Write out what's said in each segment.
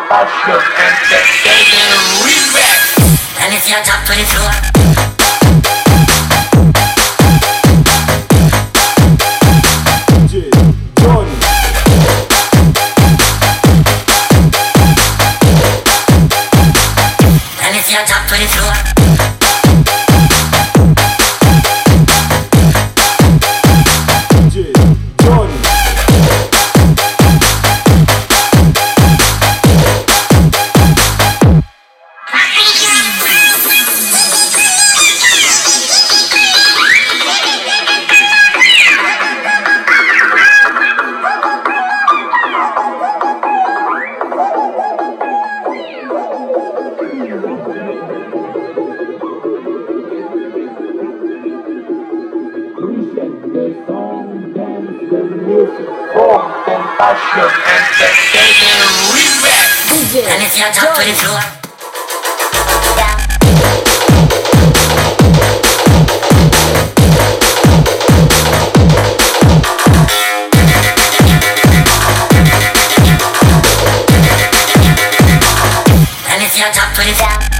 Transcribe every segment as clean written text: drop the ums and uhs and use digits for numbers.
Passion Entertainment Remix. And it's your top 24. Your top 24. The song, dance, the music, Passion Entertainment Remix. And it's your top 24. And it's your top 24.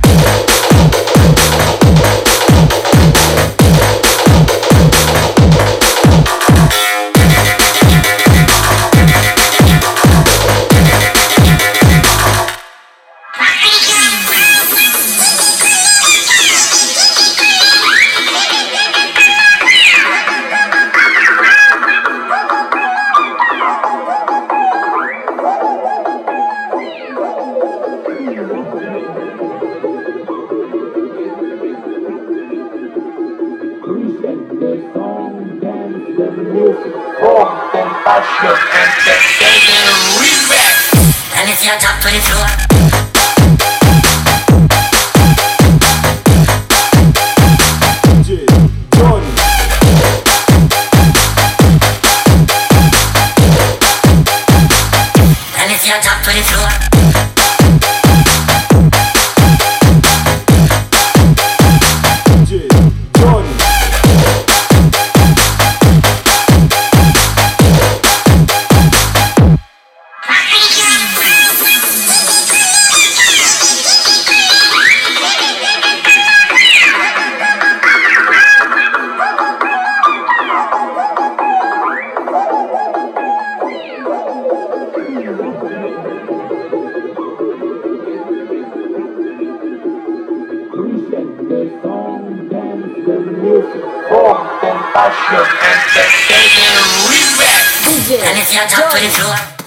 the song, dance, the music, Passion Entertainment Remix. And it's your top 24. And it's your top 24. the song, dance, the music, Passion Entertainment Remix. DJ And it's your top 24.